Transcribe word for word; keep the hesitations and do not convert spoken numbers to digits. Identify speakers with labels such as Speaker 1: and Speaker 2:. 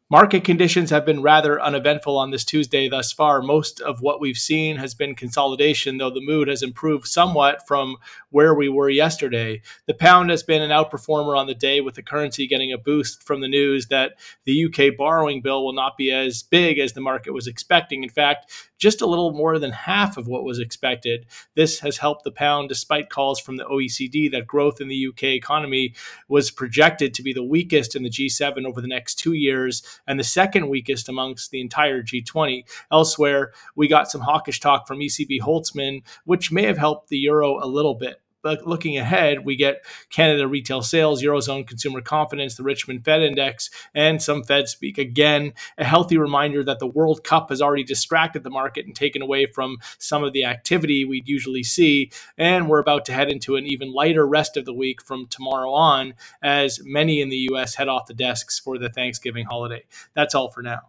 Speaker 1: Market conditions have been rather uneventful on this Tuesday thus far. Most of what we've seen has been consolidation, though the mood has improved somewhat from where we were yesterday. The pound has been an outperformer on the day, with the currency getting a boost from the news that the U K borrowing bill will not be as big as the market was expecting. In fact, just a little more than half of what was expected. This has helped the pound despite calls from the O E C D that growth in the U K economy was projected to be the weakest in the G seven over the next two years and the second weakest amongst the entire G twenty. Elsewhere, we got some hawkish talk from E C B Holtzman, which may have helped the euro a little bit. But looking ahead, we get Canada retail sales, Eurozone consumer confidence, the Richmond Fed Index, and some Fed speak. Again, a healthy reminder that the World Cup has already distracted the market and taken away from some of the activity we'd usually see. And we're about to head into an even lighter rest of the week from tomorrow on, as many in the U S head off the desks for the Thanksgiving holiday. That's all for now.